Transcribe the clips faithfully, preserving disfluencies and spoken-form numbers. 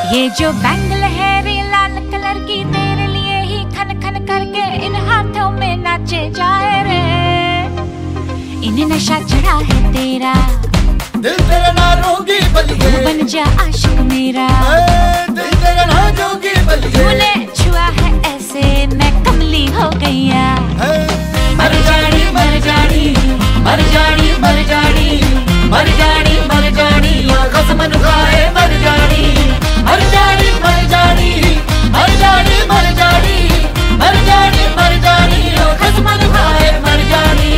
ये जो बैंगल है रे लाल कलर की, तेरे लिए ही खन खन करके इन हाथों में नाचे जाए रे। इन्हें नशा चढ़ा है तेरा, दिल तेरा ना रोगी बलिए, तू बन जा आशिक मेरा। दिल तेरा ना रोगी बलिए, तूने छुआ है ऐसे मैं कमली हो गईया। मर जानी मर जानी मर जानी मर जानी मर जानी मर जानी कसम खाए मर जानी मर जानी मर जानी मर जानी मर जानी मर जानी मर जानी कसम खाए मर जानी।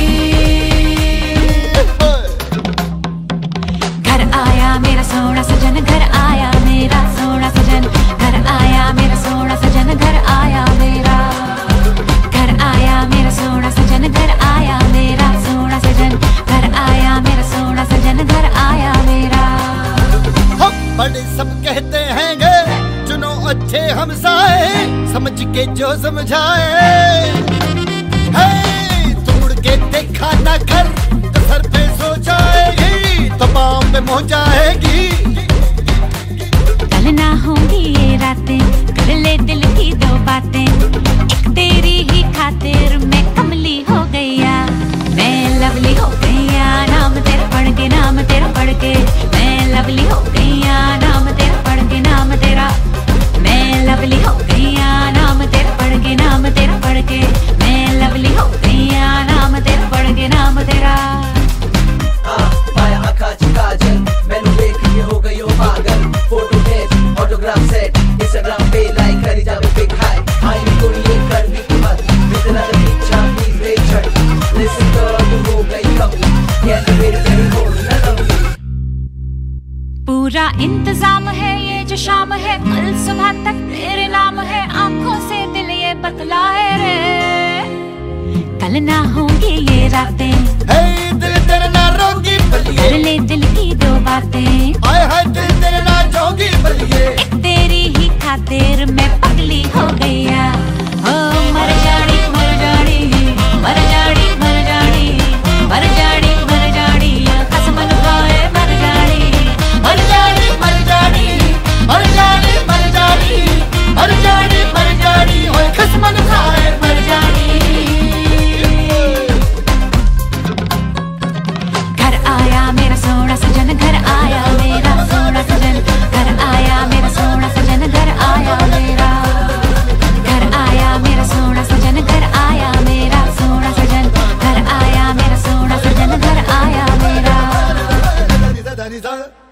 घर आया मेरा सोना सजन, घर आया मेरा सोना सजन, घर आया मेरा सोना सजन, घर आया मेरा। घर आया मेरा सोना सजन, घर आया मेरा सोना सजन, घर आया मेरा सोना सजन, घर आया मेरा। हम बड़े सब कहते हैं गे, चुनो अच्छे हमसाए, समझ के जो समझाए। तोड़ के देखा ना कर तो सर पे सो जाएगी, तो पाँव पे मोह जाएगी। कल ना होंगी ये रातें, कर ले दिल की दो बातें। एक तेरी ही खातिर मैं कमली हो गईया, मैं लवली हो गईया। नाम तेरा पढ़ के, नाम तेरा पढ़ के मैं लवली हो गईया। नाम तेरा पढ़ के, नाम तेरा मैं लवली हो गईया। नाम तेरा पढ़ के, नाम तेरा पढ़ के मैं लवली हो गईया। नाम तेरा पढ़ के, नाम तेरा। पाया आँखा च काजल, मैनू देख के हो गई हो पागल। फोटो भेज ऑटोग्राफ सेट, इंस्टाग्राम पे लाइक करी जावे बिग हाई। आई नी कोई ये कर दी मत, इतना तो पीछा प्लीज रे छट। लिसन कर तू हो गई कमी, कैसे मेरे तेरे हो ना लंबी। पूरा इंतजाम है ये जो शाम है, कल सुबह तक तेरे नाम है। आंखों से दिल ये बतलाए रे, कल ना होंगी ये रातें। दिल तेरा ना रोगी बलिए, कर ले दिल की दो बातें। आए हाय दिल तेरा ना जोगी बलिए। एक तेरी ही खातिर मैं पगली हो गईया। ओ मर जानी मर जानी मर जानी मर जानी मर जानी मर जानी कसम खाए मर जानी मर जानी मर जानी मर जानी मर जानी मर जानी मर जानी ओए कसम खाए मर जानी। घर आया मेरा सोना सजन, घर आया मेरा सोना सजन, घर आया मेरा सोना सजन, घर आया मेरा। घर आया मेरा सोना सजन, घर आया मेरा सोना सजन, घर आया मेरा सोना सजन, घर आया मेरा।